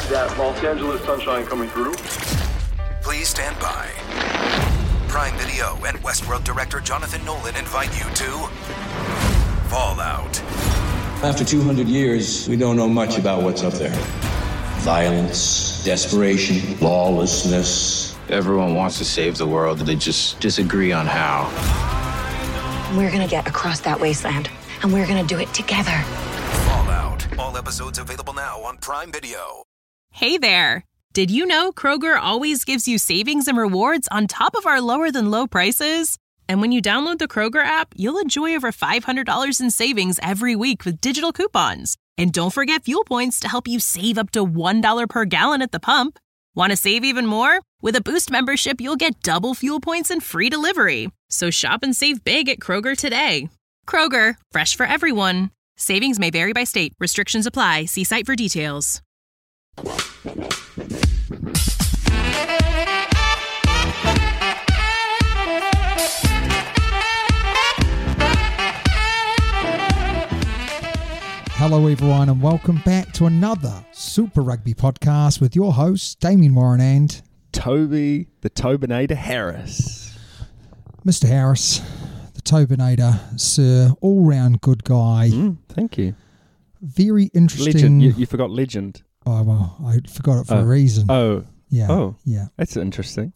that Los Angeles sunshine coming through. Please stand by. Prime Video and Westworld director Jonathan Nolan invite you to Fallout. After 200 years, we don't know much about what's up there. Violence, desperation, lawlessness. Everyone wants to save the world, they just disagree on how. We're gonna get across that wasteland, and we're gonna do it together. Fallout. All episodes available now on Prime Video. Hey there. Did you know Kroger always gives you savings and rewards on top of our lower-than-low prices? And when you download the Kroger app, you'll enjoy over $500 in savings every week with digital coupons. And don't forget fuel points to help you save up to $1 per gallon at the pump. Want to save even more? With a Boost membership, you'll get double fuel points and free delivery. So shop and save big at Kroger today. Kroger, fresh for everyone. Savings may vary by state. Restrictions apply. See site for details. Hello everyone and welcome back to another Super Rugby podcast with your hosts Damien Warren and Toby the Tobinator Harris. Mr. Harris, the Tobinator, sir, all-round good guy. Thank you. Very interesting. Legend. You forgot legend. Oh, well, I forgot it for a reason. Oh. Yeah. Oh. Yeah. That's interesting.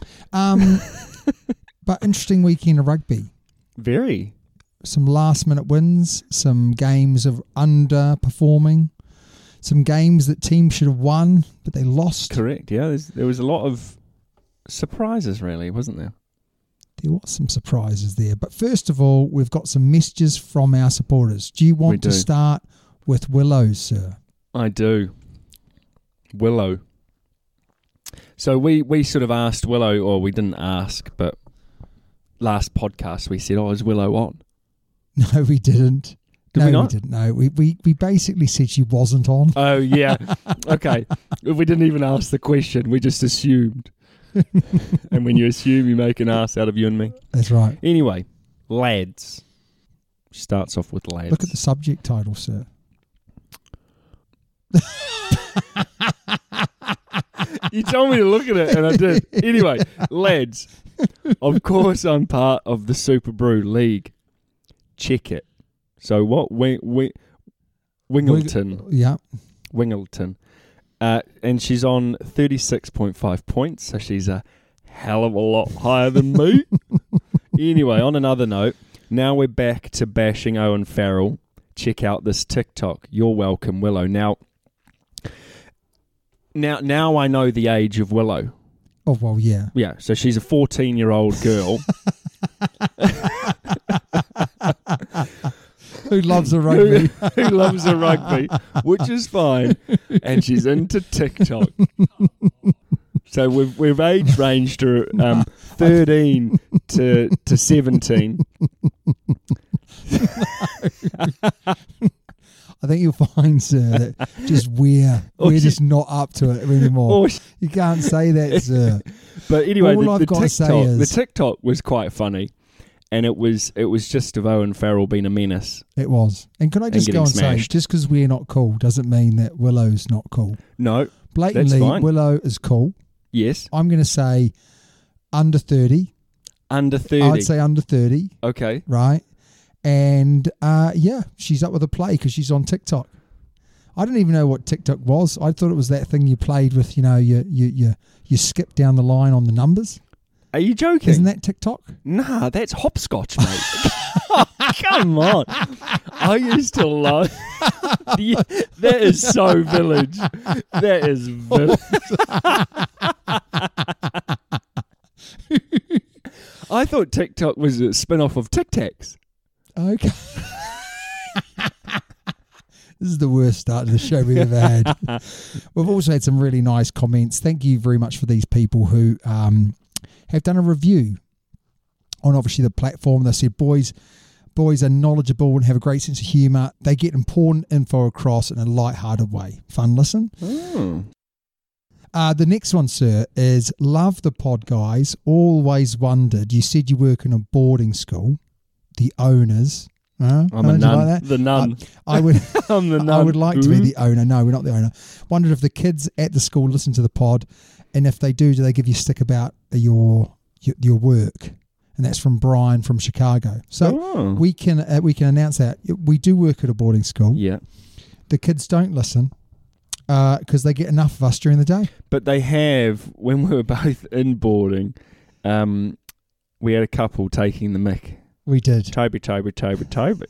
But interesting weekend of rugby. Very. Some last-minute wins, some games of underperforming, some games that teams should have won, but they lost. Correct, yeah. There was a lot of surprises, really, wasn't there? There was some surprises there. But first of all, we've got some messages from our supporters. Do you want to start with Willow, sir? I do. Willow. So we sort of asked Willow, or we didn't ask, but last podcast we said, is Willow on? No, we didn't. Did we not? We didn't. No, we basically said she wasn't on. Oh, yeah. Okay. We didn't even ask the question. We just assumed. And when you assume, you make an ass out of you and me. That's right. Anyway, lads. Starts off with lads. Look at the subject title, sir. You told me to look at it, and I did. Anyway, lads. Of course, I'm part of the Super Brew League. Check it. So what? Wingleton. Yeah. Wingleton. And she's on 36.5 points, so she's a hell of a lot higher than me. Anyway, on another note, now we're back to bashing Owen Farrell. Check out this TikTok. You're welcome, Willow. Now I know the age of Willow. Oh, well, yeah. Yeah, so she's a 14-year-old girl. Who loves a rugby. who loves a rugby, which is fine. And she's into TikTok. So we've age ranged her 13 to 17. I think you'll find, sir, that just we're just not up to it anymore. You can't say that, sir. But anyway, the TikTok was quite funny. And it was just of Owen Farrell being a menace. It was. And can I just go and say, just because we're not cool doesn't mean that Willow's not cool. No, blatantly, that's fine. Willow is cool. Yes. I'm going to say under 30. Under 30? I'd say under 30. Okay. Right. And, she's up with a play because she's on TikTok. I didn't even know what TikTok was. I thought it was that thing you played with, you skip down the line on the numbers. Are you joking? Isn't that TikTok? Nah, that's hopscotch, mate. Come on. I used to love... That is so village. That is village. I thought TikTok was a spin-off of Tic Tacs. Okay. This is the worst start to the show we've ever had. We've also had some really nice comments. Thank you very much for these people who... have done a review on obviously the platform. They said boys are knowledgeable and have a great sense of humour. They get important info across in a light-hearted way. Fun listen. The next one, sir, is love the pod, guys. Always wondered. You said you work in a boarding school. The owners, I'm a Don't you nun. like that? The nun. I would. I'm the nun. I would like to be the owner. No, we're not the owner. Wondered if the kids at the school listen to the pod, and if they do they give you a stick about your work? And that's from Brian from Chicago. So we can announce that we do work at a boarding school. Yeah. The kids don't listen because they get enough of us during the day. But they have, when we were both in boarding, we had a couple taking the mick. We did. Toby. To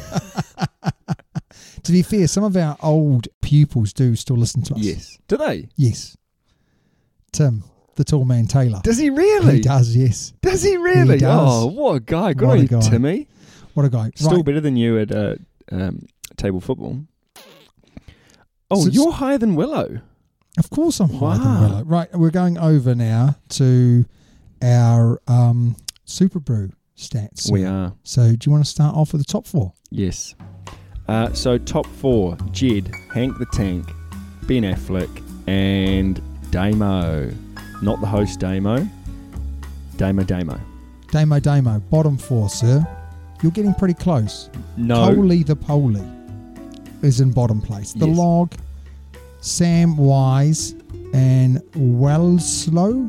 be fair, some of our old pupils do still listen to us. Yes. Do they? Yes. Tim, the tall man Taylor. Does he really? He does, yes. Does he really? He does. Oh, what a guy. Good What on a you, guy. Timmy. What a guy. Still Right. better than you at table football. Oh, So- you're higher than Willow. Of course I'm higher than Wow. Willow. Right, we're going over now to our Super Brew stats. We are. So do you want to start off with the top four? Yes. So top four, Jed, Hank the Tank, Ben Affleck, and Damo. Not the host Damo. Damo. Damo. Bottom four, sir. You're getting pretty close. No. Coley the Poley is in bottom place. The Yes. Log, Sam Wise, and Weslow,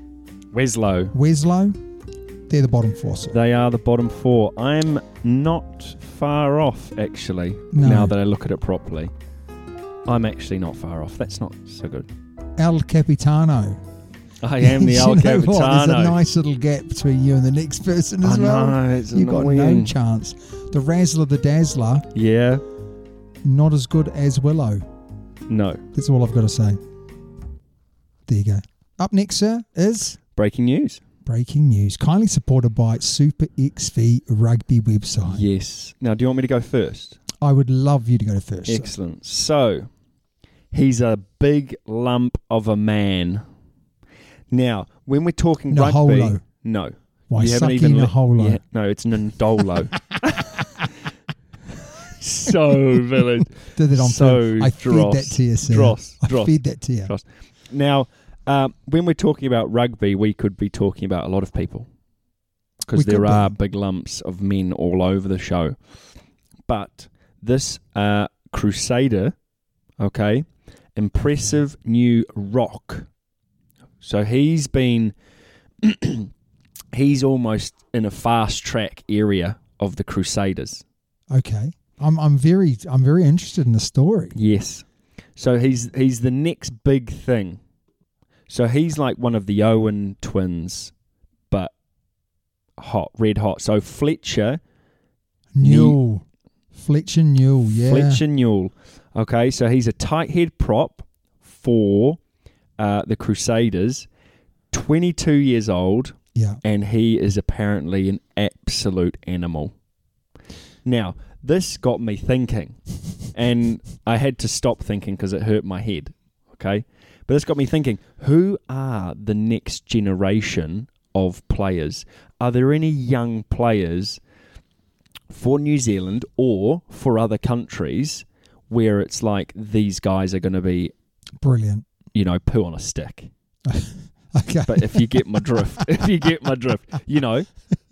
they're the bottom four, sir. They are the bottom four. I'm not far off, actually, No. now that I look at it properly. I'm actually not far off. That's not so good. El Capitano. I am the You El know what? There's a Capitano. nice little gap between you and the next person as I well. know, it's You've got no annoying. chance. The Razzler the Dazzler, Yeah. not as good as Willow. No. That's all I've got to say. There you go. Up next, sir, is Breaking news. breaking news, kindly supported by Super XV Rugby website. Yes. Now, do you want me to go first? I would love you to go first. sir. Excellent. So, he's a big lump of a man. Now, when we're talking rugby... Naholo. No. Why, You haven't Saki even Naholo. Yeah, no, it's Nandolo. So village. Did it on So film. I fed dross. that to you, sir. Dross. I fed that to you. Dross. Now, when we're talking about rugby, we could be talking about a lot of people. Because We could there be. are big lumps of men all over the show. But this Crusader, okay, impressive new rock. So he's been, he's almost in a fast track area of the Crusaders. Okay. I'm very interested in the story. Yes. So he's the next big thing. So he's like one of the Owen twins, but red hot. So Fletcher Newell. Fletcher Newell, yeah. Fletcher Newell. Okay, so he's a tight head prop for the Crusaders, 22 years old, Yeah. and he is apparently an absolute animal. Now, this got me thinking, and I had to stop thinking because it hurt my head, okay? But this got me thinking, who are the next generation of players? Are there any young players for New Zealand or for other countries where it's like these guys are going to be, Brilliant. you know, poo on a stick? Okay. But if you get my drift, you know.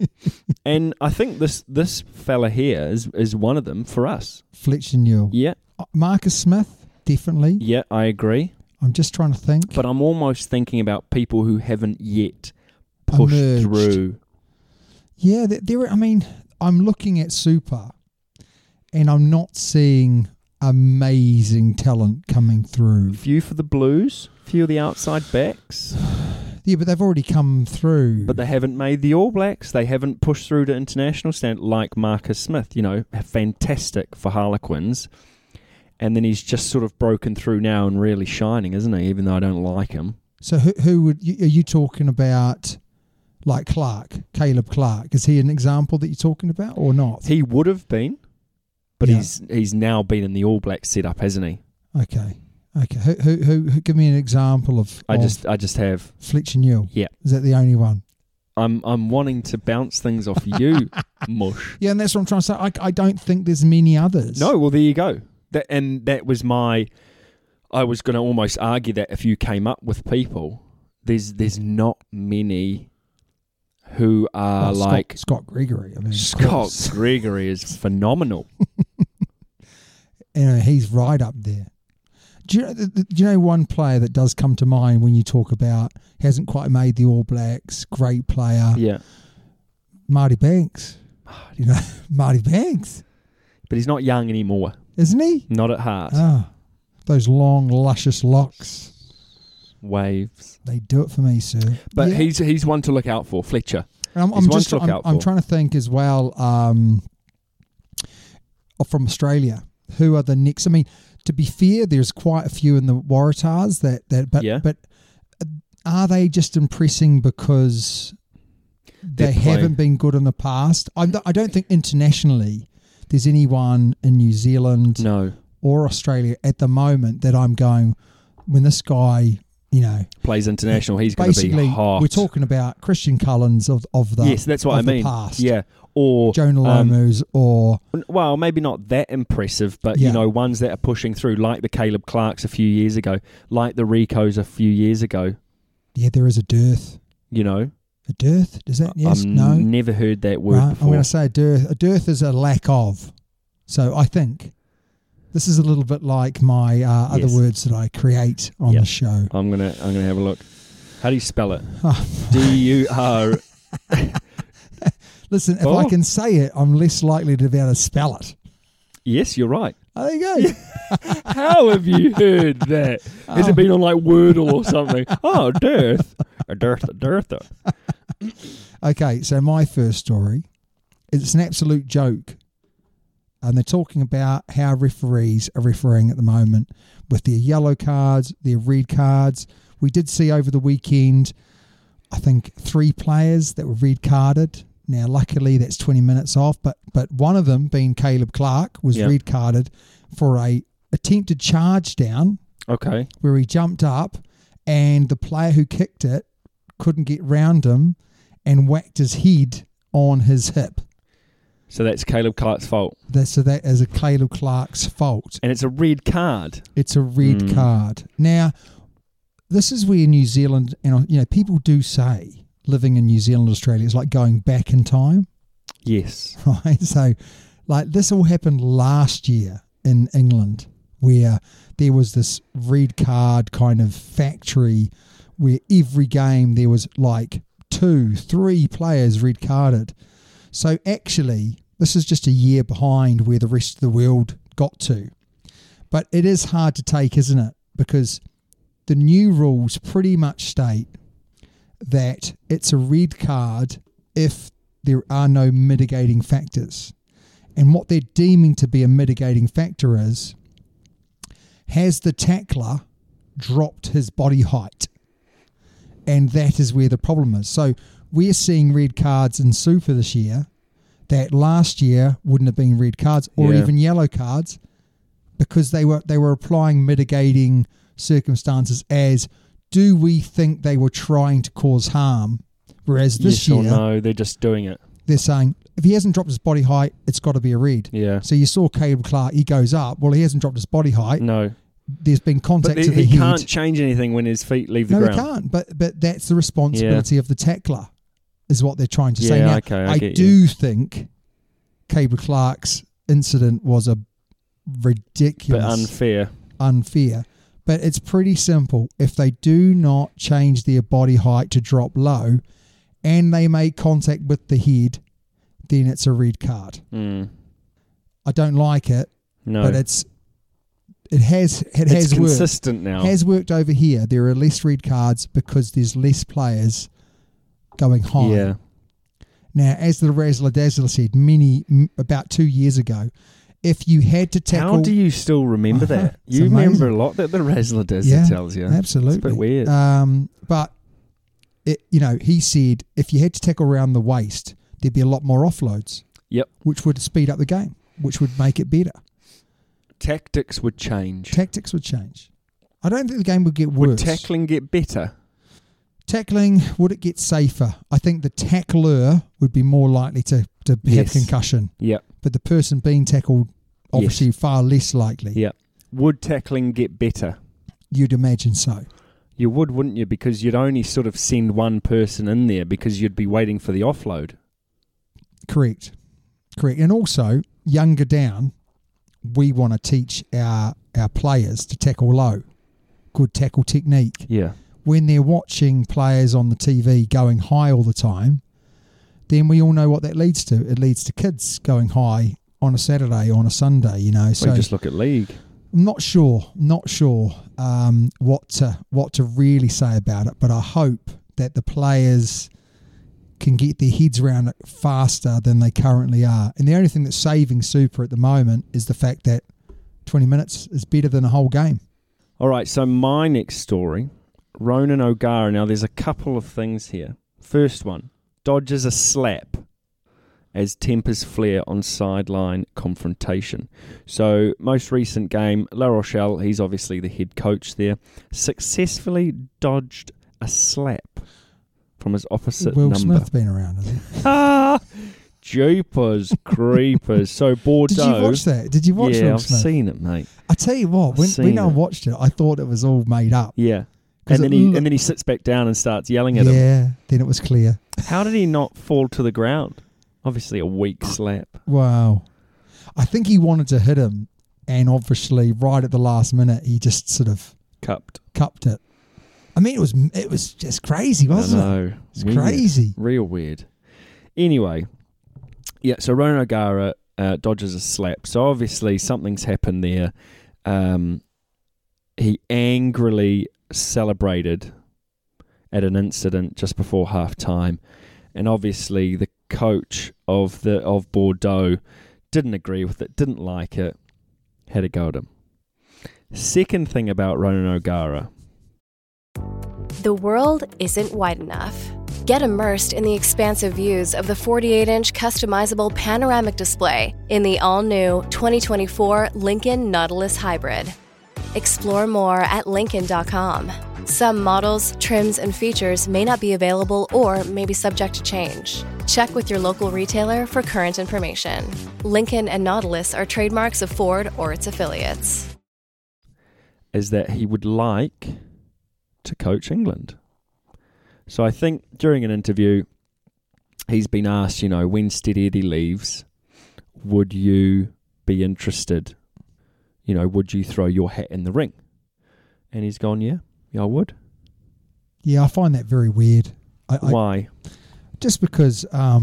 And I think this fella here is one of them for us. Fletcher Newell. Yeah, Marcus Smith, definitely. yeah, I agree. I'm just trying to think. But I'm almost thinking about people who haven't yet pushed Emerged. through. Yeah, I mean, I'm looking at Super, and I'm not seeing amazing talent coming through. Few for the Blues, few of the outside backs, Yeah, but they've already come through. but they haven't made the All Blacks. They haven't pushed through to international stand like Marcus Smith. You know, fantastic for Harlequins. And then he's just sort of broken through now and really shining, isn't he? Even though I don't like him. So who would are you talking about? Like Caleb Clark? Is he an example that you're talking about or not? He would have been, but Yeah. he's now been in the All Black setup, hasn't he? Okay. Who give me an example of I just have. Fletcher Newell? Yeah. Is that the only one? I'm wanting to bounce things off you, Mush. Yeah, and that's what I'm trying to say. I don't think there's many others. No, well there you go. That was my. I was going to almost argue that if you came up with people, there's not many who are Scott Gregory. I mean, Scott Gregory is phenomenal. He's right up there. Do you know one player that does come to mind when you talk about hasn't quite made the All Blacks, great player? Yeah. Marty Banks. Marty Banks. But he's not young anymore. Isn't he? Not at heart. Oh, those long, luscious locks. Waves. They do it for me, sir. But he's one to look out for, Fletcher. I'm trying to think as well from Australia. Who are the next? I mean, to be fair, there's quite a few in the Waratahs but are they just impressing because they haven't been good in the past? I don't think internationally there's anyone in New Zealand or Australia at the moment that I'm going, when this guy, plays international, he's going to be hot. We're talking about Christian Cullens of the yes, that's what I mean. Past. Yeah, or Jonah Lomu's, or well, maybe not that impressive, but ones that are pushing through, like the Caleb Clarks a few years ago, like the Ricos a few years ago. Yeah, there is a dearth. A dearth? Does that? Yes. I've no. Never heard that word right, before. I'm going to say a dearth. A dearth is a lack of. So I think this is a little bit like my other words that I create on the show. I'm gonna have a look. How do you spell it? D-U-R. Listen, if I can say it, I'm less likely to be able to spell it. Yes, you're right. Oh, there you go. How have you heard that? Has it been on like Wordle or something? Oh, dearth. A dearth. Okay, so my first story, it's an absolute joke. And they're talking about how referees are refereeing at the moment with their yellow cards, their red cards. We did see over the weekend, I think, 3 players that were red carded. Now, luckily, that's 20 minutes off, but one of them, being Caleb Clark, was red carded for a attempted charge down. Okay. Where he jumped up and the player who kicked it couldn't get round him and whacked his head on his hip. So that's Caleb Clark's fault. So that is a Caleb Clark's fault. And it's a red card. It's a red card. Now, this is where New Zealand, people do say living in New Zealand, Australia is like going back in time. Yes. Right? So, like, this all happened last year in England, where there was this red card kind of factory where every game there was like 2-3 players red carded. So actually, this is just a year behind where the rest of the world got to. But it is hard to take, isn't it? Because the new rules pretty much state that it's a red card if there are no mitigating factors. And what they're deeming to be a mitigating factor is, has the tackler dropped his body height? And that is where the problem is. So we're seeing red cards in Super this year that last year wouldn't have been red cards or even yellow cards, because they were applying mitigating circumstances as, do we think they were trying to cause harm? Whereas this year, no, they're just doing it. They're saying, if he hasn't dropped his body height, it's got to be a red. Yeah. So you saw Caleb Clark, he goes up. Well, he hasn't dropped his body height. No. There's been contact to the head. He can't change anything when his feet leave the ground. No, he can't. But that's the responsibility of the tackler, is what they're trying to say. Now, okay, I do think Caleb Clark's incident was a ridiculous... But unfair. But it's pretty simple. If they do not change their body height to drop low and they make contact with the head, then it's a red card. I don't like it, but it has worked. Consistent now. Has worked over here. There are less red cards because there's less players going high. Yeah. Now, as the Razzler Dazzler said about 2 years ago, if you had to tackle... How do you still remember that? You remember a lot that the Razzler Dazzler tells you. Absolutely. It's a bit weird. But, he said if you had to tackle around the waist, there'd be a lot more offloads. Yep. Which would speed up the game, which would make it better. Tactics would change. I don't think the game would get worse. Would tackling get better? Tackling, would it get safer? I think the tackler would be more likely to have concussion. Yep. But the person being tackled, obviously far less likely. Yep. Would tackling get better? You'd imagine so. You would, wouldn't you? Because you'd only sort of send one person in there because you'd be waiting for the offload. Correct. And also, younger down, we want to teach our players to tackle low. Good tackle technique. Yeah. When they're watching players on the TV going high all the time, then we all know what that leads to. It leads to kids going high on a Saturday, on a Sunday, you know. So we just look at league. I'm not sure what to really say about it, but I hope that the players can get their heads around it faster than they currently are. And the only thing that's saving Super at the moment is the fact that 20 minutes is better than a whole game. All right, so my next story, Ronan O'Gara. Now, there's a couple of things here. First one, dodges a slap as tempers flare on sideline confrontation. So, most recent game, La Rochelle, he's obviously the head coach there, successfully dodged a slap from his opposite Will number. Smith been around, has he? Jeepers creepers. So Bordeaux. Did you watch that? Did you watch Yeah, Will I've Smith? seen it, mate. I tell you what, when I watched it, I thought it was all made up. Yeah. 'Cause And then he sits back down and starts yelling at him. Yeah, then it was clear. How did he not fall to the ground? Obviously a weak slap. Wow. I think he wanted to hit him, and obviously right at the last minute, he just sort of Cupped. it. I mean, it was just crazy, wasn't I know. it? It's crazy. Real weird. Anyway, yeah, so Ronan O'Gara dodges a slap. So obviously something's happened there. He angrily celebrated at an incident just before half-time. And obviously the coach of Bordeaux didn't agree with it, didn't like it, had a go at him. Second thing about Ronan O'Gara. The world isn't wide enough. Get immersed in the expansive views of the 48-inch customizable panoramic display in the all-new 2024 Lincoln Nautilus Hybrid. Explore more at Lincoln.com. Some models, trims, and features may not be available or may be subject to change. Check with your local retailer for current information. Lincoln and Nautilus are trademarks of Ford or its affiliates. Is that he would like to coach England. So I think during an interview, he's been asked, when Steady Eddie leaves, would you be interested? Would you throw your hat in the ring? And he's gone, yeah, I would. Yeah, I find that very weird. Why? Just because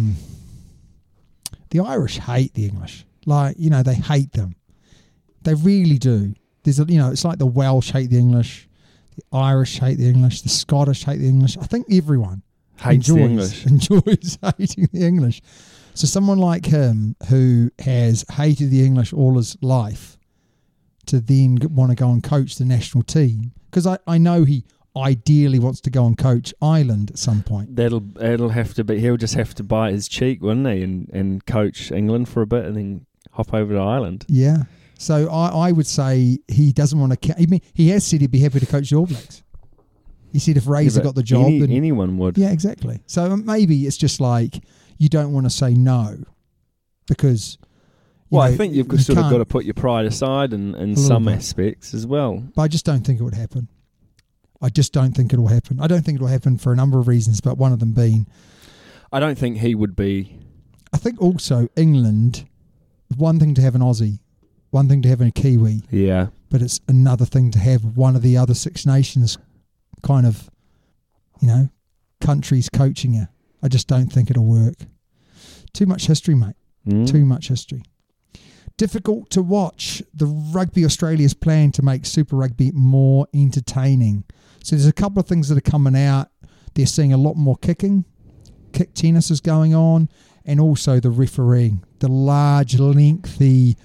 the Irish hate the English. They hate them. They really do. There's it's like the Welsh hate the English, the Irish hate the English, the Scottish hate the English. I think everyone enjoys hating the English. So someone like him who has hated the English all his life to then want to go and coach the national team, because I know he ideally wants to go and coach Ireland at some point. It'll have to be. He'll just have to bite his cheek, wouldn't he, and coach England for a bit, and then hop over to Ireland. Yeah. So I would say he doesn't want to. I mean, he has said he'd be happy to coach the All Blacks. He said if Razor got the job, then anyone would. Yeah, exactly. So maybe it's just like you don't want to say no because. I think you've sort of got to put your pride aside in some aspects as well. But I just don't think it would happen. I just don't think it will happen. I don't think it will happen for a number of reasons, but one of them being... I don't think he would be... I think also England, one thing to have an Aussie, one thing to have a Kiwi. Yeah. But it's another thing to have one of the other Six Nations kind of, countries coaching you. I just don't think it'll work. Too much history, mate. Too much history. Difficult to watch. The Rugby Australia's plan to make Super Rugby more entertaining. So there's a couple of things that are coming out. They're seeing a lot more kicking. Kick tennis is going on. And also the refereeing. The large, lengthy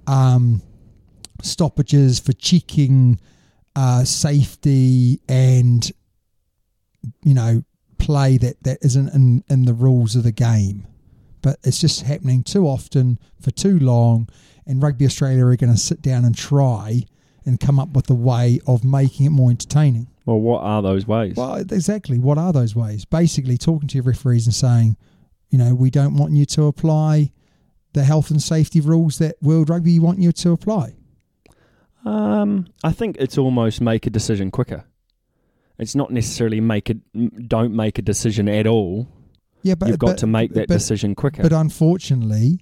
stoppages for checking safety and, play that isn't in the rules of the game. But it's just happening too often for too long, and Rugby Australia are going to sit down and try and come up with a way of making it more entertaining. Well, what are those ways? Well, exactly. What are those ways? Basically, talking to your referees and saying, we don't want you to apply the health and safety rules that World Rugby want you to apply. I think it's almost make a decision quicker. It's not necessarily don't make a decision at all. Yeah, but you've got to make that decision quicker. But unfortunately,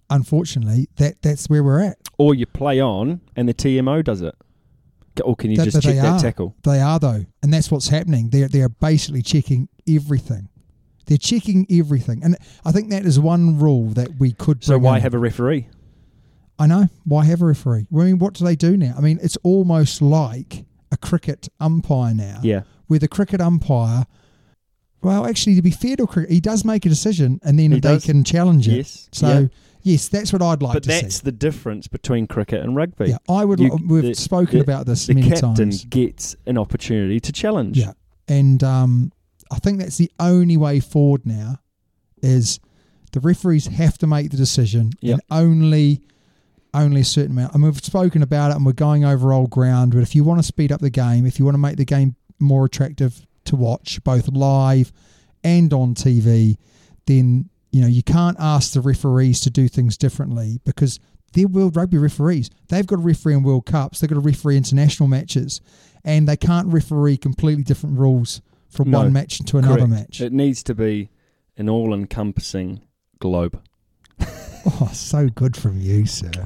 that's where we're at. Or you play on, and the TMO does it. Or can you just check that tackle? They are though, and that's what's happening. They're basically checking everything. They're checking everything, and I think that is one rule that we could. So why have a referee? I know. Why have a referee? I mean, what do they do now? I mean, it's almost like a cricket umpire now. Yeah. Where the cricket umpire, well, actually, to be fair to cricket, he does make a decision and then they can challenge it. Yes. So, yes, that's what I'd like to see. But that's the difference between cricket and rugby. Yeah, we've spoken about this many times. The captain gets an opportunity to challenge. Yeah. And I think that's the only way forward now is the referees have to make the decision and only a certain amount. I mean, we've spoken about it and we're going over old ground, but if you want to speed up the game, if you want to make the game more attractive to watch, both live and on TV, then, you can't ask the referees to do things differently because they're World Rugby referees. They've got to referee in World Cups. They've got to referee international matches, and they can't referee completely different rules from one match to another match. It needs to be an all-encompassing globe. Oh, so good from you, sir.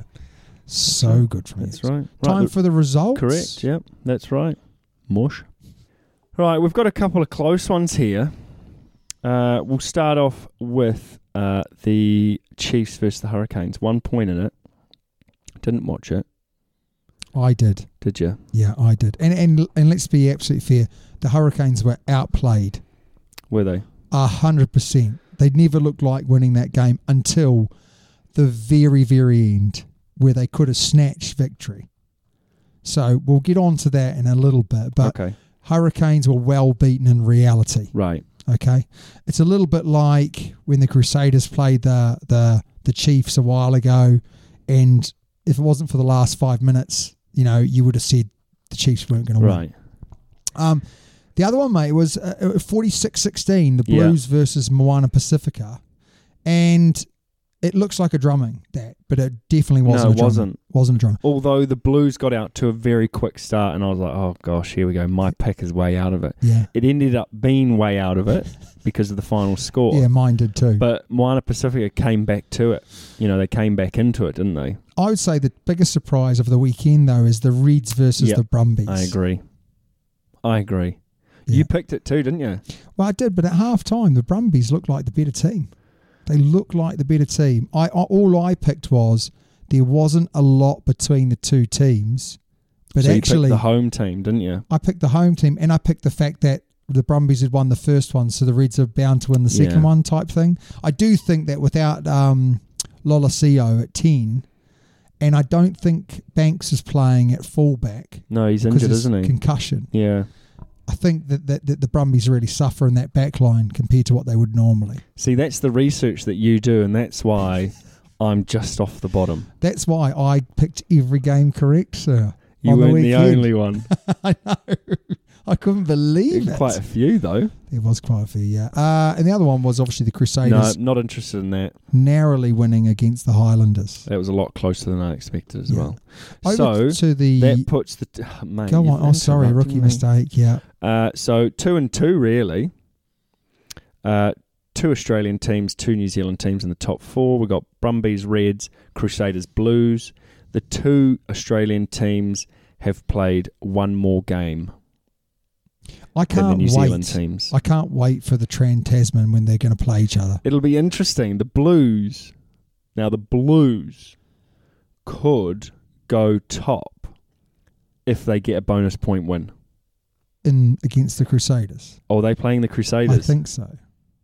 So good from you. That's right. Time for the results. Correct, yep. That's right. Mush. Right, we've got a couple of close ones here. We'll start off with the Chiefs versus the Hurricanes. 1 point in it. Didn't watch it. I did. Did you? Yeah, I did. And let's be absolutely fair. The Hurricanes were outplayed. Were they? 100%. They never looked like winning that game until the very, very end, where they could have snatched victory. So we'll get on to that in a little bit. But Hurricanes were well beaten in reality. Right. Okay. It's a little bit like when the Crusaders played the Chiefs a while ago, and if it wasn't for the last 5 minutes, you would have said the Chiefs weren't going to win. Right. The other one, mate, was 46-16, the Blues versus Moana Pacifica. And it looks like a drumming, but it definitely wasn't a drumming. Wasn't a drumming. Although the Blues got out to a very quick start, and I was like, oh, gosh, here we go. My pick is way out of it. Yeah. It ended up being way out of it because of the final score. Yeah, mine did too. But Moana Pacifica came back to it. They came back into it, didn't they? I would say the biggest surprise of the weekend, though, is the Reds versus the Brumbies. I agree. Yeah. You picked it too, didn't you? Well, I did, but at half-time, the Brumbies looked like the better team. They looked like the better team. All I picked was there wasn't a lot between the two teams. But so actually, you picked the home team, didn't you? I picked the home team, and I picked the fact that the Brumbies had won the first one, so the Reds are bound to win the second one type thing. I do think that without Lolosio at 10, and I don't think Banks is playing at fullback. No, he's injured, isn't he? Concussion. Yeah. I think that the Brumbies really suffer in that back line compared to what they would normally. See, that's the research that you do, and that's why I'm just off the bottom. That's why I picked every game correct, sir. You weren't the only one. I know. I couldn't believe it. Quite a few, though. There was quite a few, yeah. And the other one was obviously the Crusaders. No, not interested in that. Narrowly winning against the Highlanders. That was a lot closer than I expected as well. Over so that puts the... mate, go on. Oh, sorry, rookie mistake, yeah. So 2-2, really. 2 Australian teams, 2 New Zealand teams in the top 4. We've got Brumbies, Reds, Crusaders, Blues. The 2 Australian teams have played one more game than the New Zealand teams. I can't wait for the Trans-Tasman when they're going to play each other. It'll be interesting. The Blues could go top if they get a bonus point win. Against the Crusaders. Oh, are they playing the Crusaders? I think so.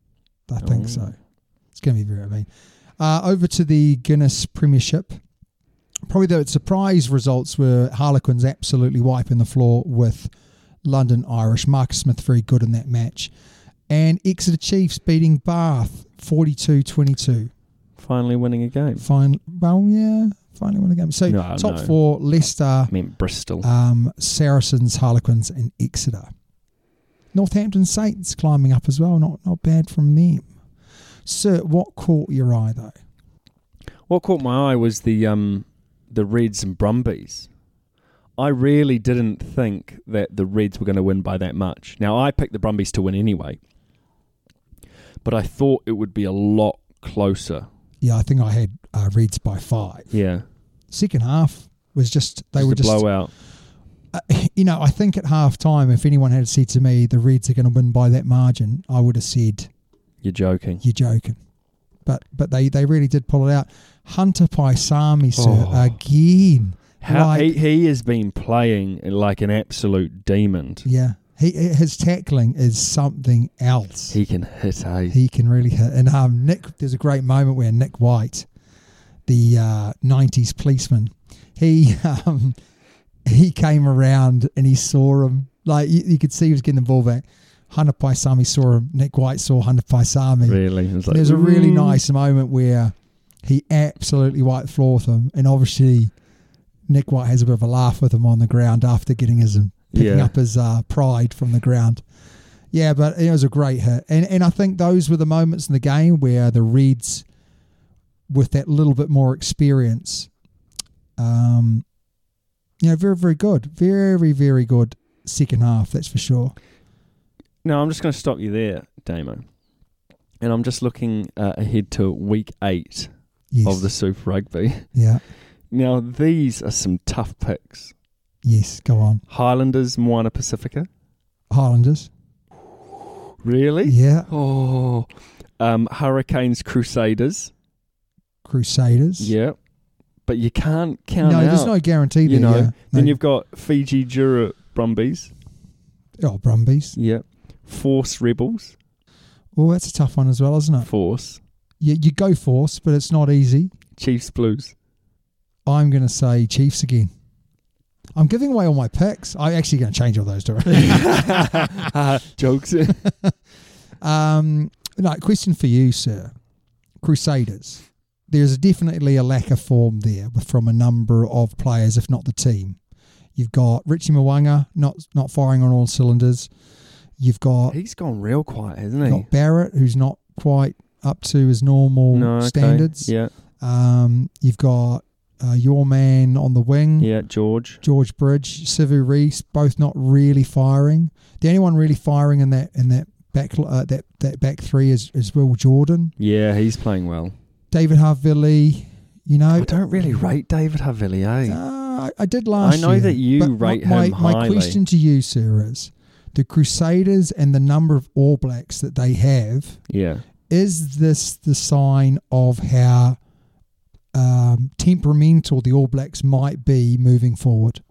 It's going to be very mean. Over to the Guinness Premiership. Probably the surprise results were Harlequins absolutely wiping the floor with London Irish. Marcus Smith very good in that match. And Exeter Chiefs beating Bath 42-22. Finally winning a game. Finally winning a game. So top 4, Leicester. I meant Bristol. Saracens, Harlequins and Exeter. Northampton Saints climbing up as well. Not bad from them. Sir, what caught your eye though? What caught my eye was the Reds and Brumbies. I really didn't think that the Reds were going to win by that much. Now, I picked the Brumbies to win anyway, but I thought it would be a lot closer. Yeah, I think I had Reds by 5. Yeah. Second half was just they were a just blowout. I think at half time, if anyone had said to me the Reds are going to win by that margin, I would have said, "You're joking." You're joking. But they really did pull it out. Hunter Paisami, sir, again. How he has been playing like an absolute demon. Yeah. His tackling is something else. He can hit, He can really hit. And there's a great moment where Nick White, the 90s policeman, he came around and he saw him. Like you could see he was getting the ball back. Hunter Paisami saw him. Nick White saw Hunter Paisami. Really? There's a really nice moment where he absolutely white floored him. And obviously Nick White has a bit of a laugh with him on the ground after picking up his pride from the ground. Yeah, but it was a great hit. And I think those were the moments in the game where the Reds, with that little bit more experience, very, very good. Very, very good second half, that's for sure. No, I'm just going to stop you there, Damo. And I'm just looking ahead to week 8 of the Super Rugby. Yeah. Now, these are some tough picks. Yes, go on. Highlanders, Moana Pacifica. Highlanders. Really? Yeah. Oh. Hurricanes, Crusaders. Crusaders. Yeah. But you can't count out. No, there's no guarantee there. Yeah. Then you've got Fiji, Jura, Brumbies. Oh, Brumbies. Yeah. Force, Rebels. Oh, that's a tough one as well, isn't it? Force. Yeah, you go Force, but it's not easy. Chiefs, Blues. I'm going to say Chiefs again. I'm giving away all my picks. I'm actually going to change all those, don't I? Jokes. No, question for you, sir. Crusaders. There's definitely a lack of form there from a number of players, if not the team. You've got Richie Mwanga not firing on all cylinders. You've got... He's gone real quiet, hasn't he? Got Barrett, who's not quite up to his normal standards. Yeah. You've got your man on the wing. Yeah, George Bridge, Sivu Reese, both not really firing. The only one really firing in that back that back three is Will Jordan. Yeah, he's playing well. David Havili, I don't really rate David Havili, I did last year. I know that you rate him highly. My question to you, sir, is the Crusaders and the number of All Blacks that they have. Yeah. Is this the sign of how temperamental the All Blacks might be moving forward?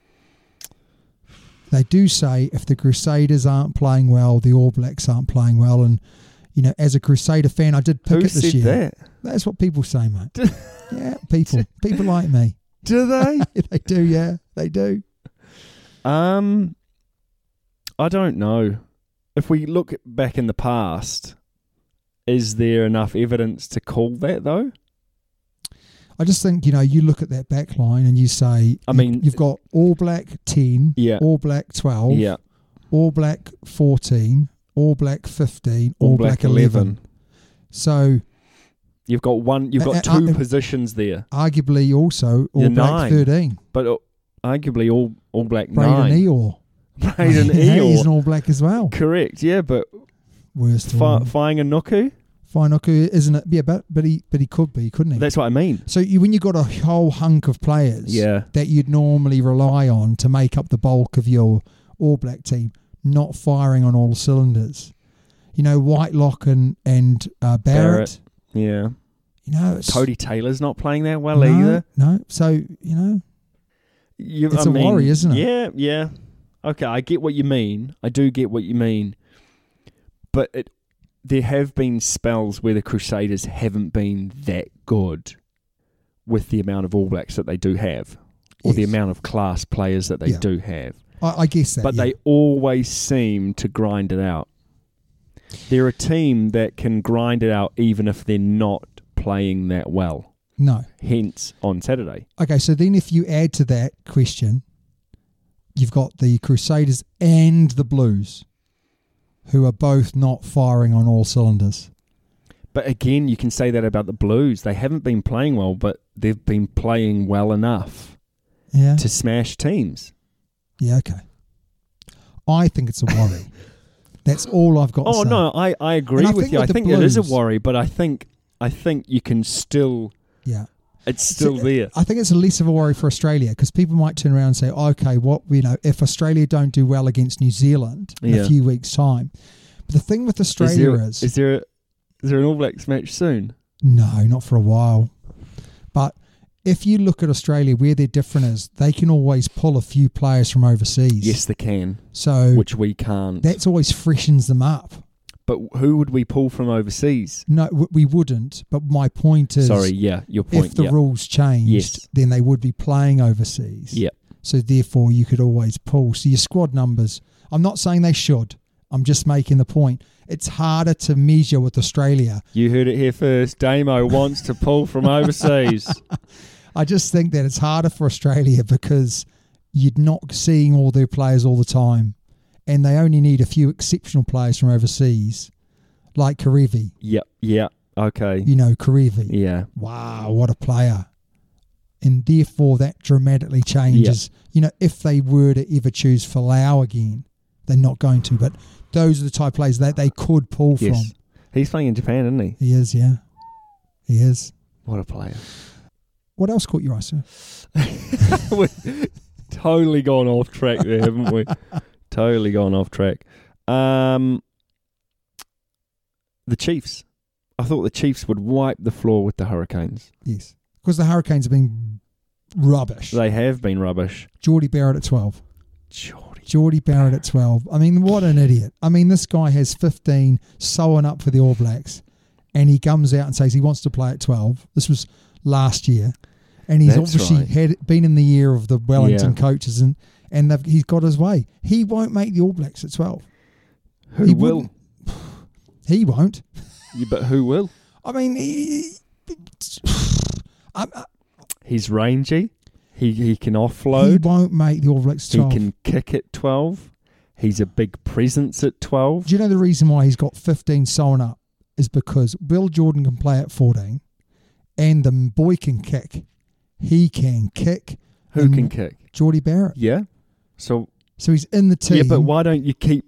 They do say if the Crusaders aren't playing well, the All Blacks aren't playing well. And, as a Crusader fan, I did pick it this year. That? That's what people say, mate. Yeah, people like me. Do they? They do, yeah, they do. I don't know. If we look back in the past, is there enough evidence to call that, though? I just think, you look at that back line and you say, you've got All Black 10, All Black 12, All Black 14, All Black 15, All Black 11. So you've got two positions there. Arguably also All Black 13. But arguably All Black 9. Braden Eeyore. Braden Eeyore. He's an All Black as well. Correct, yeah, but worst Fainganuku? Fainganuku, isn't it? Yeah, but he could be, couldn't he? That's what I mean. So when you've got a whole hunk of players that you'd normally rely on to make up the bulk of your All Black team, not firing on all cylinders. Whitelock and Barrett. Yeah. Cody Taylor's not playing that well either. No. So, it's a worry, isn't it? Yeah. Okay, I get what you mean. I do get what you mean. But there have been spells where the Crusaders haven't been that good with the amount of All Blacks that they do have, or the amount of class players that they do have. I guess that. But they always seem to grind it out. They're a team that can grind it out even if they're not playing that well. No. Hence on Saturday. Okay, so then if you add to that question, you've got the Crusaders and the Blues, who are both not firing on all cylinders. But again, you can say that about the Blues. They haven't been playing well, but they've been playing well enough. Yeah. to smash teams. Yeah, okay. I think it's a worry. That's all I've got to say. Oh no, I agree And with think you. I the think it is a Blues- worry, but I think you can still. Yeah. It's still there. I think it's a less of a worry for Australia because people might turn around and say, okay, if Australia don't do well against New Zealand in a few weeks' time. But the thing with Australia Is there an All Blacks match soon? No, not for a while. But if you look at Australia, where they're different is they can always pull a few players from overseas. Yes, they can. So which we can't. That's always freshens them up. But who would we pull from overseas? No, we wouldn't. But my point is... Sorry, yeah, your point. If the rules changed, then they would be playing overseas. Yep. So therefore, you could always pull. So your squad numbers... I'm not saying they should. I'm just making the point. It's harder to measure with Australia. You heard it here first. Damo wants to pull from overseas. I just think that it's harder for Australia because you're not seeing all their players all the time. And they only need a few exceptional players from overseas, like Karevi. Yeah, okay. You know, Karevi. Yeah. Wow, what a player. And therefore, that dramatically changes. Yep. You know, if they were to ever choose Folau again, they're not going to. But those are the type of players that they could pull from. He's playing in Japan, isn't he? He is, yeah. He is. What a player. What else caught your eye, sir? We've totally gone off track there, haven't we? Totally gone off track. The Chiefs. I thought the Chiefs would wipe the floor with the Hurricanes. Yes. Because the Hurricanes have been rubbish. They have been rubbish. Geordie Barrett at 12. Geordie Barrett at 12. I mean, what an idiot. I mean, this guy has 15 sewing up for the All Blacks, and he comes out and says he wants to play at 12. This was last year. And he's obviously been in the year of the Wellington coaches, and he's got his way. He won't make the All Blacks at 12. Who will? He won't. Yeah, but who will? I mean, he's rangy. He can offload. He won't make the All Blacks 12. He can kick at 12. He's a big presence at 12. Do you know the reason why he's got 15 sewn up is because Will Jordan can play at 14 and the boy can kick. He can kick. Who can kick? Geordie Barrett. Yeah. So he's in the team. Yeah, but why don't you keep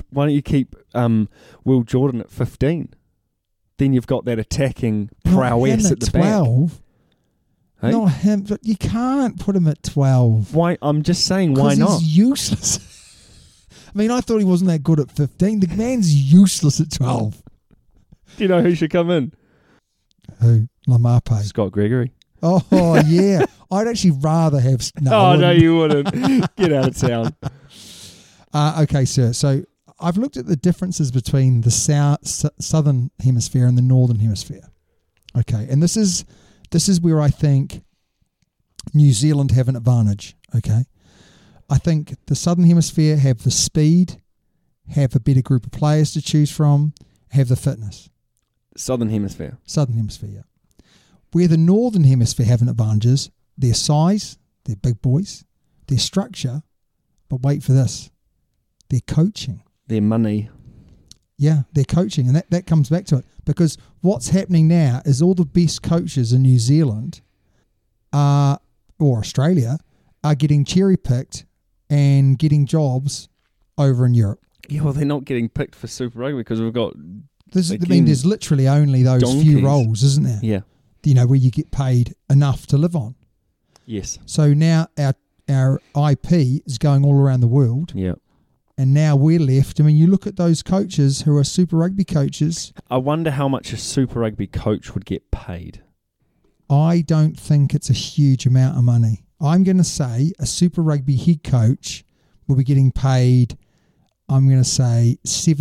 Will Jordan at 15? Then you've got that attacking prowess at the 12. back. Hey? Not him, but you can't put him at 12. Why? I'm just saying, why not? He's useless. I mean, I thought he wasn't that good at 15. The man's useless at 12. Do you know who should come in? Who? Lamape. Scott Gregory. Oh, yeah. I'd actually rather have... No, you wouldn't. Get out of town. Okay, sir. So I've looked at the differences between the southern hemisphere and the northern hemisphere. Okay, and this is where I think New Zealand have an advantage. Okay, I think the southern hemisphere have the speed, have a better group of players to choose from, have the fitness. Southern hemisphere. Southern hemisphere, yeah. Where the northern hemisphere have an advantage is their size, they're big boys, their structure, but wait for this, their coaching. Their money. Yeah, their coaching. And that comes back to it. Because what's happening now is all the best coaches in New Zealand or Australia are getting cherry-picked and getting jobs over in Europe. Yeah, well, they're not getting picked for Super Rugby because we've got... there's literally only those donkeys. Few roles, isn't there? Yeah. You know, where you get paid enough to live on. Yes. So now our IP is going all around the world. Yeah. And now we're left. I mean, you look at those coaches who are Super Rugby coaches. I wonder how much a Super Rugby coach would get paid. I don't think it's a huge amount of money. I'm going to say a Super Rugby head coach will be getting paid, I'm going to say,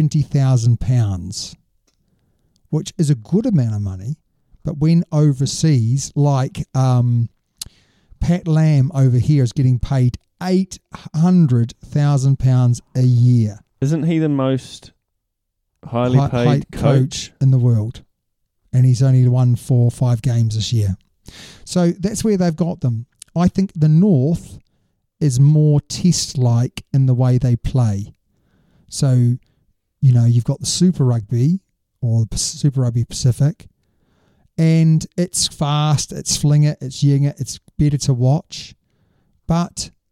£70,000, which is a good amount of money. But when overseas, like Pat Lam over here is getting paid £800,000 a year. Isn't he the most highly paid coach in the world? And he's only won 4 or 5 games this year. So that's where they've got them. I think the North is more test-like in the way they play. So, you know, you've got the Super Rugby or the Super Rugby Pacific, and it's fast, it's fling it, it's ying it, it's better to watch. But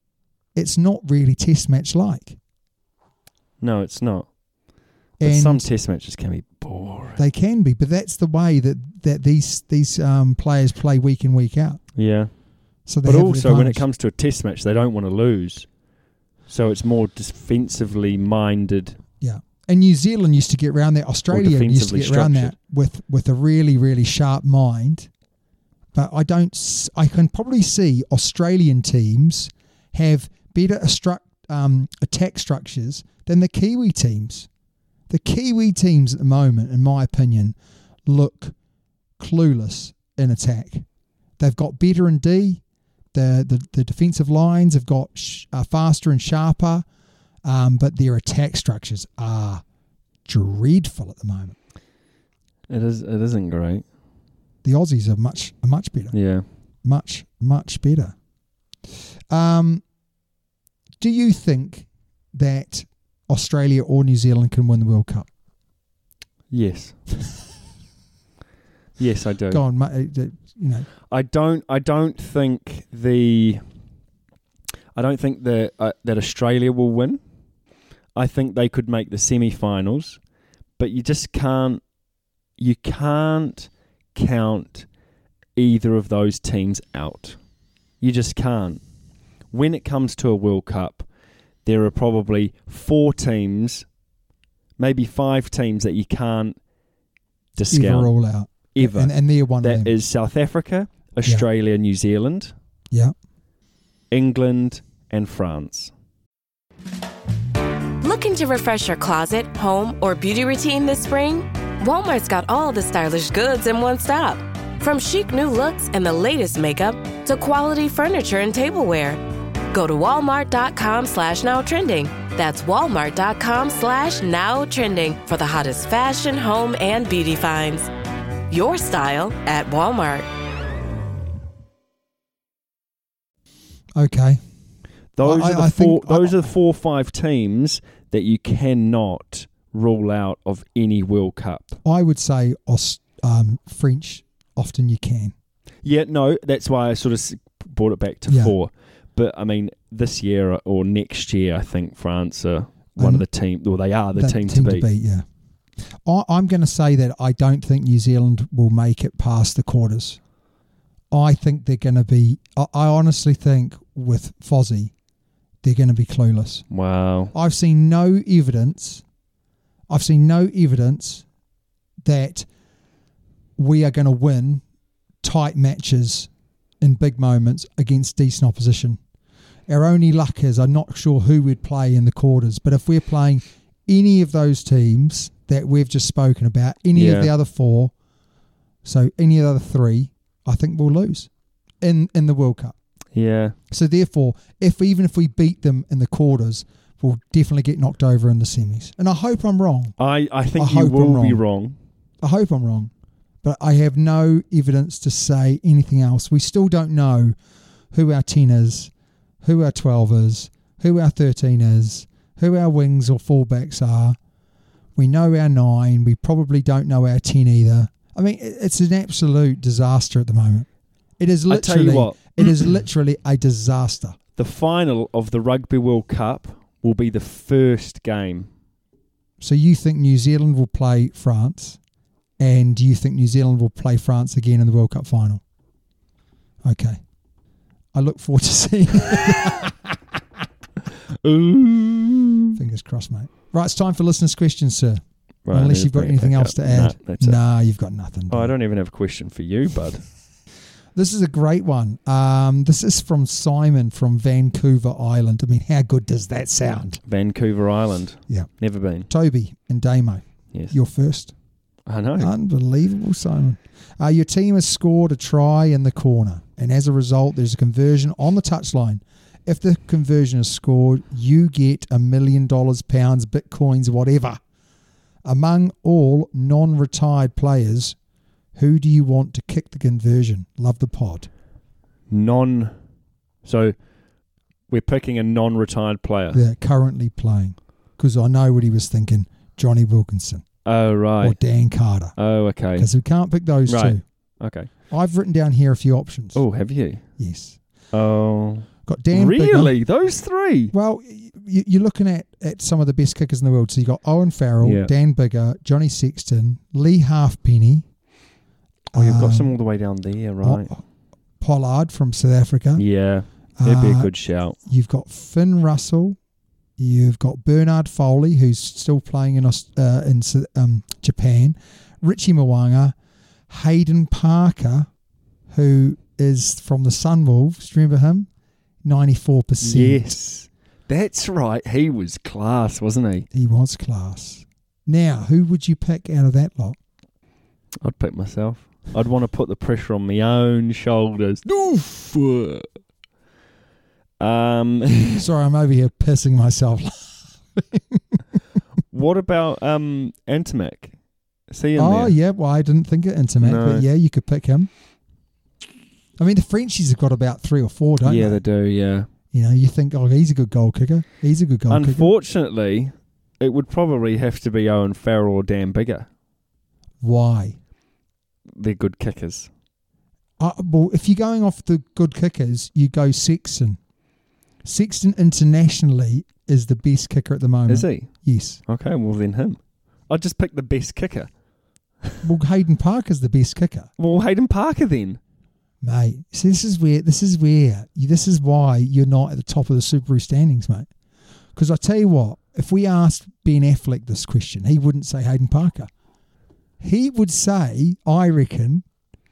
it's not really test match like. No, it's not. But And some test matches can be boring. they can be, but that's the way that these players play week in, week out. Yeah. So they But have an also, when it advantage. comes to a test match, they don't want to lose. So it's more defensively minded. Yeah. And New Zealand used to get around that. Australia used to defensively get around that structured. with a really, really sharp mind. But I can probably see Australian teams have better attack structures than the Kiwi teams. The Kiwi teams at the moment, in my opinion, look clueless in attack. They've got better in D. The defensive lines have got faster and sharper, but their attack structures are dreadful at the moment. It isn't great. The Aussies are much better. Yeah. Much better. Do you think that Australia or New Zealand can win the World Cup? Yes. Yes, I do. Go on, mate. I don't think that Australia will win. I think they could make the semi-finals, but you just can't. You can't count either of those teams out. You just can't. When it comes to a World Cup, there are probably 4 teams, maybe 5 teams that you can't discount. Ever all out. Ever. And they're one of That them. is South Africa, Australia, New Zealand, Yeah. England, and France. Looking to refresh your closet, home, or beauty routine this spring? Walmart's got all the stylish goods in one stop. From chic new looks and the latest makeup to quality furniture and tableware. Go to walmart.com/nowtrending. That's walmart.com/nowtrending for the hottest fashion, home, and beauty finds. Your style at Walmart. Okay. Those I are the think- 4 or 5 teams that you cannot rule out of any World Cup. I would say French, often you can. Yeah, no, that's why I sort of brought it back to 4. But, I mean, this year or next year, I think France are one of the team. Well, they are the team to beat. Yeah. I'm going to say that I don't think New Zealand will make it past the quarters. I think they're going to be... I honestly think with Fozzie, they're going to be clueless. Wow. I've seen no evidence that we are going to win tight matches in big moments against decent opposition. Our only luck is I'm not sure who we'd play in the quarters, but if we're playing any of those teams that we've just spoken about, any of the other 4, so any of the other 3, I think we'll lose in the World Cup. Yeah. So therefore, even if we beat them in the quarters, we'll definitely get knocked over in the semis. And I hope I'm wrong. I think you will be wrong. I hope I'm wrong. But I have no evidence to say anything else. We still don't know who our 10 is, who our 12 is, who our 13 is, who our wings or fullbacks are. We know our 9. We probably don't know our 10 either. I mean, it's an absolute disaster at the moment. It is literally, I tell you what. It is literally a disaster. The final of the Rugby World Cup will be the first game. So you think New Zealand will play France, and you think New Zealand will play France again in the World Cup final? Okay. I look forward to seeing it. Ooh. Fingers crossed, mate. Right, it's time for listeners' questions, sir. Right, Unless you've got anything else to add. Nah, you've got nothing. I don't even have a question for you, bud. This is a great one. This is from Simon from Vancouver Island. I mean, how good does that sound? Vancouver Island. Yeah. Never been. Toby and Damo. Yes. You're first. I know. Unbelievable, Simon. Your team has scored a try in the corner, and as a result, there's a conversion on the touchline. If the conversion is scored, you get $1 million, pounds, bitcoins, whatever. Among all non-retired players, who do you want to kick the conversion? Love the pod. So we're picking a non-retired player. They're currently playing. Because I know what he was thinking. Johnny Wilkinson. Oh, right. Or Dan Carter. Oh, okay. Because we can't pick those two. Okay. I've written down here a few options. Oh, have you? Yes. Oh. Got Dan Biggar. Really? Those three? Well, you're looking at some of the best kickers in the world. So you got Owen Farrell, Dan Biggar, Johnny Sexton, Lee Halfpenny. Oh, you've got some all the way down there, right? Pollard from South Africa. Yeah, that'd be a good shout. You've got Finn Russell. You've got Bernard Foley, who's still playing in Japan. Richie Mwanga, Hayden Parker, who is from the Sunwolves. Do you remember him? 94%. Yes, that's right. He was class, wasn't he? He was class. Now, who would you pick out of that lot? I'd pick myself. I'd want to put the pressure on my own shoulders. Oof. Sorry, I'm over here pissing myself. What about Antimac? See him Oh, there? yeah. Well, I didn't think of Intimac, No. but yeah, you could pick him. I mean, the Frenchies have got about 3 or 4, don't Yeah, they? they do, yeah. You know, you think, oh, he's a good goal kicker. He's a good goal kicker. Unfortunately, it would probably have to be Owen Farrell or Dan Biggar. Why? They're good kickers. Well, if you're going off the good kickers, you go Sexton. Sexton internationally is the best kicker at the moment. Is he? Yes. Okay, well then him. I'd just pick the best kicker. Well, Hayden Parker's the best kicker. Well, Hayden Parker then. Mate, see, this is why you're not at the top of the Subaru standings, mate. Because I tell you what, if we asked Ben Affleck this question, he wouldn't say Hayden Parker. He would say, I reckon,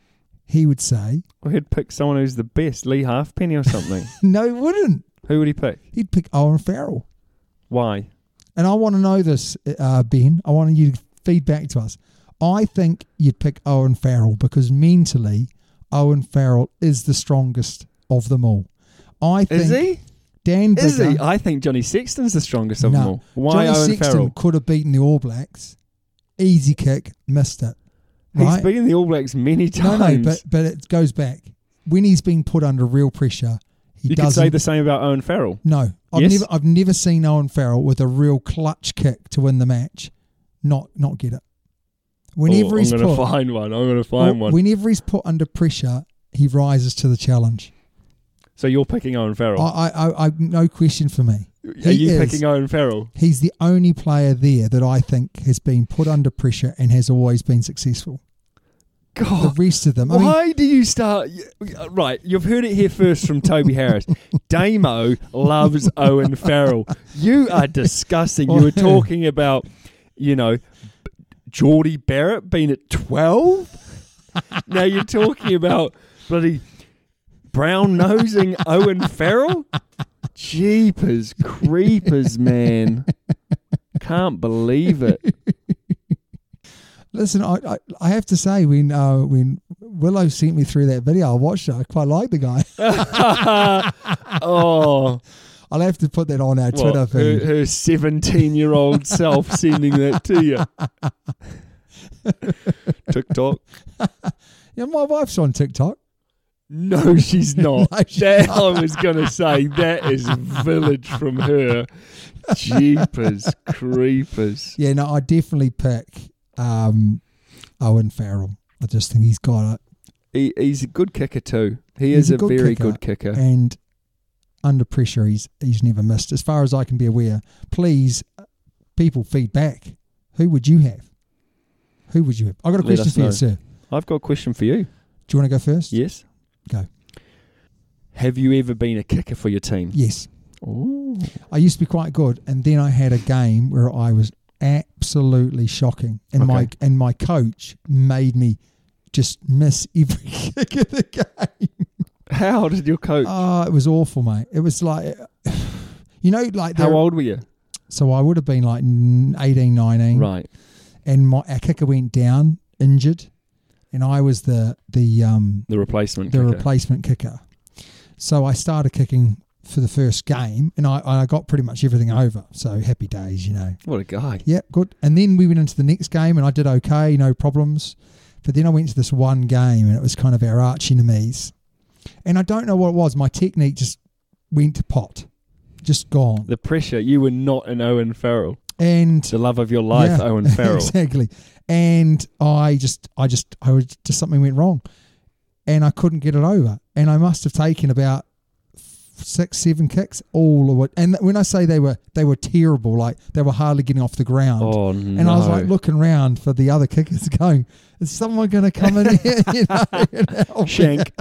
Well, he'd pick someone who's the best, Lee Halfpenny or something. no, he wouldn't. Who would he pick? He'd pick Owen Farrell. Why? And I want to know this, Ben. I want you to feed back to us. I think you'd pick Owen Farrell because mentally, Owen Farrell is the strongest of them all. I think. Is he? Dan Biggar. Is he? I think Johnny Sexton's the strongest of them all. Why Johnny Owen Sexton Farrell? could have beaten the All Blacks. Easy kick, missed it. He's Right? beaten the All Blacks many times. No, but it goes back. When he's been put under real pressure, he you doesn't. could say the same about Owen Farrell. No, Yes? I've never seen Owen Farrell with a real clutch kick to win the match. Not get it. Whenever he's I'm going put, to find one. I'm going to find one. Whenever he's put under pressure, he rises to the challenge. So you're picking Owen Farrell. I no question for me. Are you picking Owen Farrell? He's the only player there that I think has been put under pressure and has always been successful. God, The rest of them. why do you start? Right, you've heard it here first from Toby Harris. Damo loves Owen Farrell. You are disgusting. You were talking about, Geordie Barrett being at 12. Now you're talking about bloody brown-nosing Owen Farrell. Jeepers creepers, man. Can't believe it. Listen, I have to say, when Willow sent me through that video, I watched it. I quite like the guy. Oh, I'll have to put that on our Twitter feed. her 17-year-old self sending that to you. TikTok. Yeah, my wife's on TikTok. No, she's not. No, she's not. I was going to say, that is village from her. Jeepers creepers. Yeah, no, I definitely pick Owen Farrell. I just think he's got it. He's a good kicker too. He He's is a very good kicker. And under pressure, he's never missed. As far as I can be aware, please, people, feedback. Who would you have? I've got a question for you, sir. I've got a question for you. Do you want to go first? Yes. Go. Have you ever been a kicker for your team? Yes. Oh. I used to be quite good, and then I had a game where I was absolutely shocking, and my coach made me just miss every kick of the game. How did your coach? Oh, it was awful, mate. It was like, How old were you? So I would have been like 18, 19. Right. And our kicker went down, injured, and I was the replacement kicker. So I started kicking for the first game, and I got pretty much everything over. So happy days, What a guy. Yeah, good. And then we went into the next game, and I did okay, no problems. But then I went to this one game, and it was kind of our arch enemies. And I don't know what it was. My technique just went to pot, just gone. The pressure. You were not an Owen Farrell. And the love of your life, yeah, Owen Farrell. Exactly. And something went wrong, and I couldn't get it over. And I must have taken about 6, 7 kicks, all of it. And when I say they were terrible, like they were hardly getting off the ground. Oh, no. And I was like looking around for the other kickers going, is someone going to come in here? And help Shank.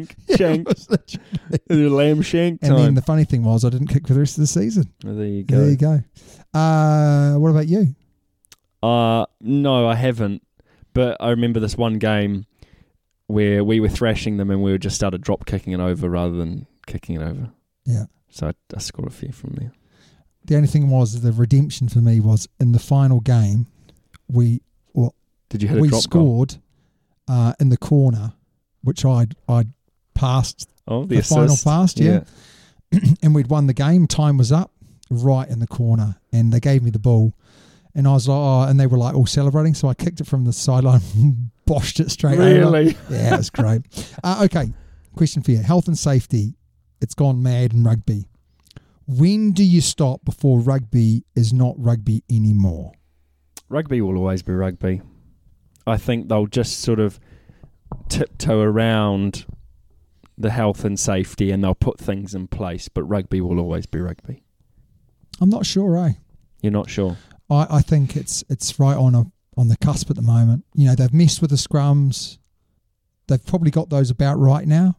The lamb shank time. And then the funny thing was I didn't kick for the rest of the season. Oh, there you go. There you go. What about you? No, I haven't. But I remember this one game where we were thrashing them and we just started drop kicking it over rather than kicking it over. Yeah. So I scored a few from there. The only thing was the redemption for me was in the final game, Did you hit a drop scored in the corner, which I'd passed the final pass, yeah. And we'd won the game. Time was up, right in the corner, and they gave me the ball. And I was like, and they were like all celebrating. So I kicked it from the sideline, boshed it straight over. Really? Yeah, it was great. Okay, question for you. Health and safety. It's gone mad in rugby. When do you stop before rugby is not rugby anymore? Rugby will always be rugby. I think they'll just sort of tiptoe around the health and safety and they'll put things in place, but rugby will always be rugby. I'm not sure, eh? You're not sure? I think it's right on the cusp at the moment. You know, they've messed with the scrums. They've probably got those about right now.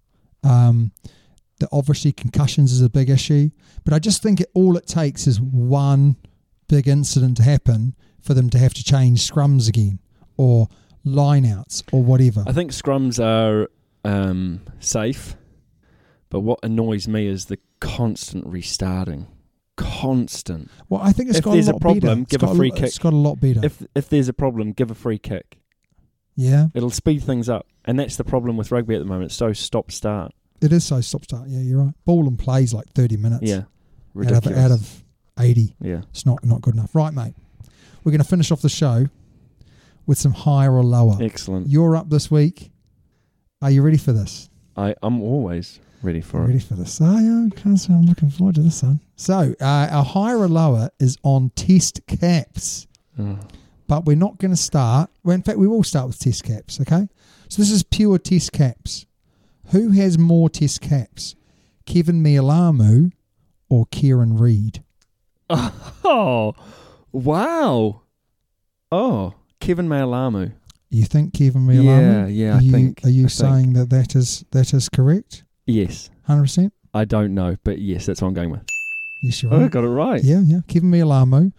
Obviously concussions is a big issue, but I just think all it takes is one big incident to happen for them to have to change scrums again or line-outs or whatever. I think scrums are safe, but what annoys me is the constant restarting. Constant. Well, I think it's got a lot better. If there's a problem, give a free kick. It's got a lot better. If there's a problem, give a free kick. Yeah. It'll speed things up. And that's the problem with rugby at the moment. It's so stop-start. It is so stop-start. Yeah, you're right. Ball and play's like 30 minutes. Yeah. Ridiculous. Out of 80. Yeah. It's not good enough. Right, mate. We're going to finish off the show with some higher or lower. Excellent. You're up this week. Are you ready for this? I'm always ready for it. Ready for this. I'm looking forward to this one. So, our higher or lower is on test caps. But we're not going to start. Well, in fact, we will start with test caps, okay? So this is pure test caps. Who has more test caps? Kevin Mealamu or Kieran Reid? Oh, wow. Oh, Kevin Mealamu. You think Kevin Mealamu? Yeah, I think. Are you saying that is correct? Yes. 100%? I don't know, but yes, that's what I'm going with. Yes, you're right. Oh, I got it right. Yeah. Kevin Mealamu,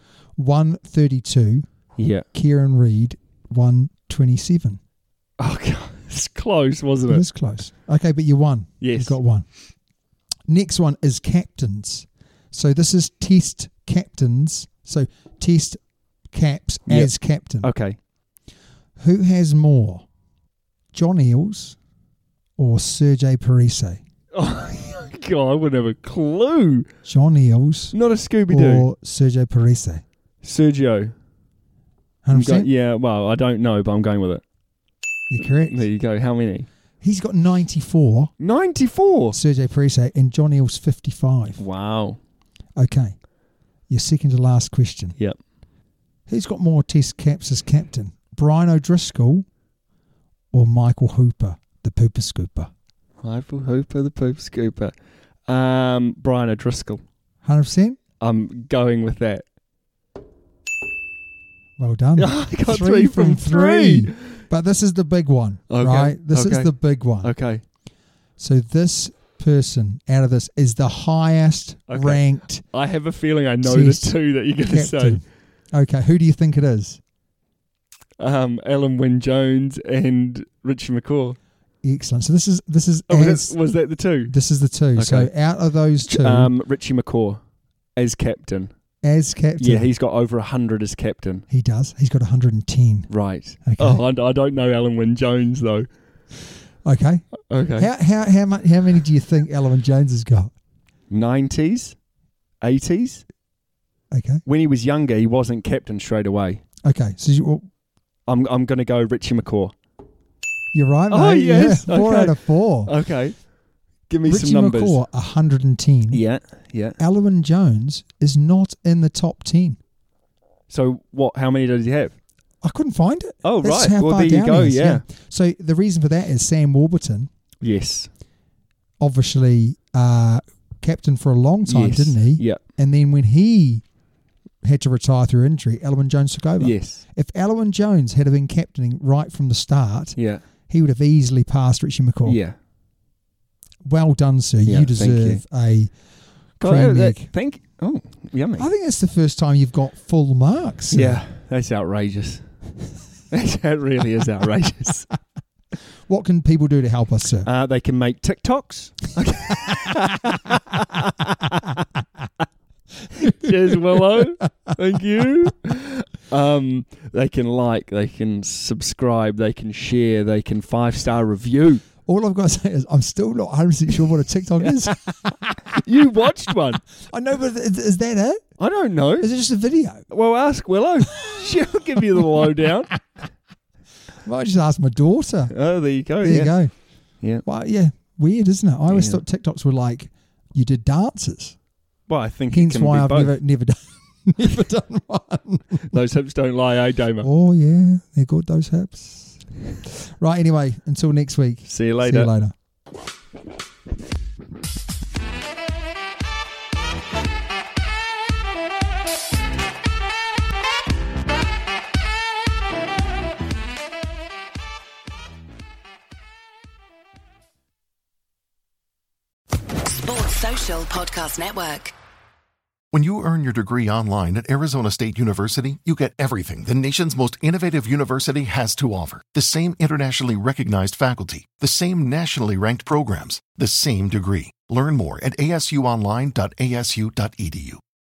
132. Yeah. Kieran Reid, 127. Oh, God. It's close, wasn't it? It is close. Okay, but you won. Yes. You got one. Next one is captains. So this is test captains. So test caps as captain. Okay. Who has more? John Eales or Sergei Parise? Oh, God, I wouldn't have a clue. John Eales. Not a Scooby-Doo. Or Sergei Parise? Sergio. 100%? Yeah, well, I don't know, but I'm going with it. You're correct. There you go. How many? He's got 94. 94? Sergei Parise and John Eales 55. Wow. Okay. Your second to last question. Yep. Who's got more test caps as captain? Brian O'Driscoll or Michael Hooper, the pooper scooper? Michael Hooper, the pooper scooper. Brian O'Driscoll. 100%? I'm going with that. Well done. I got 3 from 3. But this is the big one, okay. right? This is the big one. Okay. So this person out of this is the highest ranked. I have a feeling I know the two that you're going to say. Okay, who do you think it is? Alan Wynne-Jones and Richie McCaw. Excellent. So this is was that the two? This is the two. Okay. So out of those two, Richie McCaw as captain. As captain. Yeah, he's got over 100 as captain. He does. He's got 110. Right. Okay. Oh, I don't know Alan Wynne-Jones though. Okay. Okay. How many do you think Alan Wynne-Jones has got? 90s, 80s. Okay. When he was younger, he wasn't captain straight away. Okay. So I'm going to go Richie McCaw. You're right, mate. Oh yes. Yeah. 4 out of 4. Okay. Give me Richie some numbers. McCaw, 110. Yeah. Alan Wynne-Jones is not in the top 10. So what? How many does he have? I couldn't find it. Oh, That's right. How Well, far there you down go. he is. Yeah. So the reason for that is Sam Warburton. Yes. obviously captain for a long time, Yes. didn't he? Yeah. And then when he had to retire through injury, Alwyn Jones took over. Yes. If Alwyn Jones had been captaining right from the start, Yeah. he would have easily passed Richie McCaw. Yeah. Well done, sir. Yeah, You thank deserve a Oh, cream that- egg. Oh, yummy. I think that's the first time you've got full marks. Sir. Yeah, that's outrageous. That really is outrageous. What can people do to help us, sir? They can make TikToks. Cheers, Willow. Thank you. They can like, they can subscribe, they can share, they can 5-star review. All I've got to say is I'm still not 100% sure what a TikTok is. You watched one. I know, but is that it? I don't know. Is it just a video? Well, ask Willow. She'll give you the lowdown. Might just ask my daughter. Oh, there you go. There you go. Yeah. Well, yeah, weird, isn't it? I always Yeah. thought TikToks were like you did dances. Well, I think Hence it can why be I've both. never done never done one. Those hips don't lie, eh, Damer? Oh yeah, they're good, those hips. Right, anyway, until next week. See you later. See you later. Sports Social Podcast Network. When you earn your degree online at Arizona State University, you get everything the nation's most innovative university has to offer. The same internationally recognized faculty, the same nationally ranked programs, the same degree. Learn more at asuonline.asu.edu.